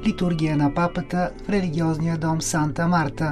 литургия на папата в религиозния дом Санта Марта.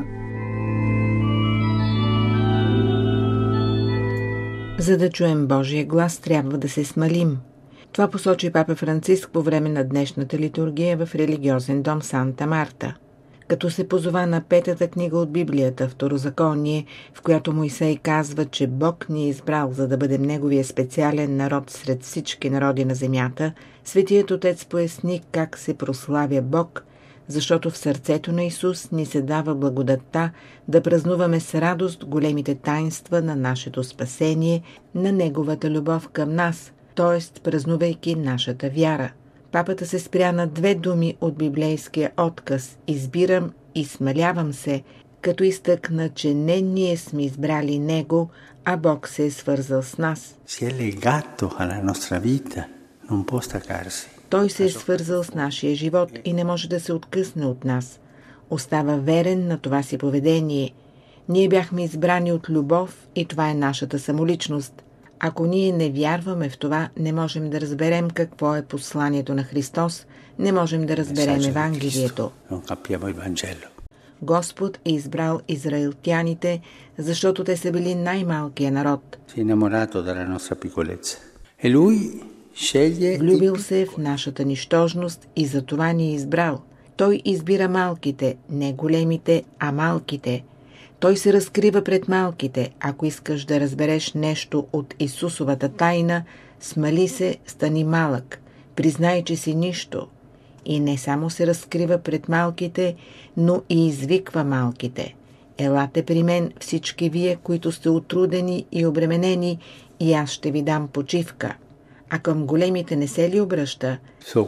За да чуем Божия глас, трябва да се смалим. Това посочи папа Франциск по време на днешната литургия в религиозен дом Санта Марта. Като се позова на петата книга от Библията, Второзаконие, в която Мойсей казва, че Бог ни е избрал, за да бъдем неговия специален народ сред всички народи на земята, Светият Отец поясни как се прославя Бог, защото в сърцето на Исус ни се дава благодатта да празнуваме с радост големите таинства на нашето спасение, на Неговата любов към нас, т.е. празнувайки нашата вяра. Папата се спря на две думи от библейския отказ «избирам» и «смалявам се», като изтъкна, че не ние сме избрали Него, а Бог се е свързал с нас. Той се е свързал с нашия живот и не може да се откъсне от нас. Остава верен на това си поведение. Ние бяхме избрани от любов и това е нашата самоличност. Ако ние не вярваме в това, не можем да разберем какво е посланието на Христос, не можем да разберем Евангелието. Господ е избрал израелтяните, защото те са били най-малкият народ. Влюбил се в нашата нищожност и за това ни е избрал. Той избира малките, не големите, а малките. Той се разкрива пред малките. Ако искаш да разбереш нещо от Исусовата тайна, смали се, стани малък. Признай, че си нищо. И не само се разкрива пред малките, но и извиква малките. Елате при мен всички вие, които сте утрудени и обременени, и аз ще ви дам почивка. А към големите не се ли обръща?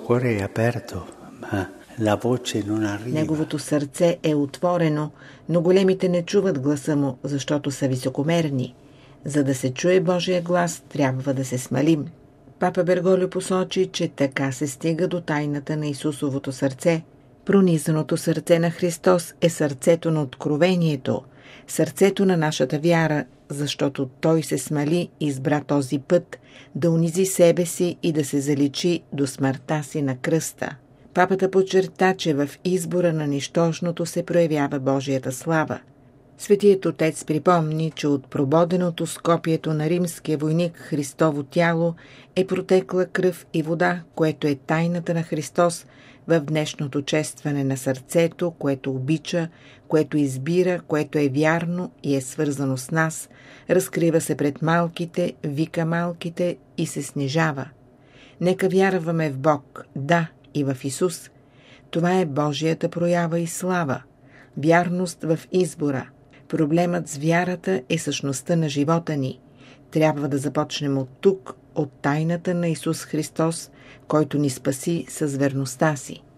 Неговото сърце е отворено, но големите не чуват гласа му, защото са високомерни. За да се чуе Божия глас, трябва да се смалим. Папа Берголио посочи, че така се стига до тайната на Исусовото сърце. Пронизаното сърце на Христос е сърцето на откровението, сърцето на нашата вяра, защото Той се смали и избра този път, да унизи себе си и да се заличи до смъртта си на кръста. Папата подчерта, че в избора на нищожното се проявява Божията слава. Светият Отец припомни, че от прободеното с копието на римския войник Христово тяло е протекла кръв и вода, което е тайната на Христос в днешното честване на сърцето, което обича, което избира, което е вярно и е свързано с нас, разкрива се пред малките, вика малките и се снижава. Нека вярваме в Бог, да, и в Исус. Това е Божията проява и слава. Вярност в избора. Проблемът с вярата е същността на живота ни. Трябва да започнем от тук, от тайната на Исус Христос, който ни спаси с верността си.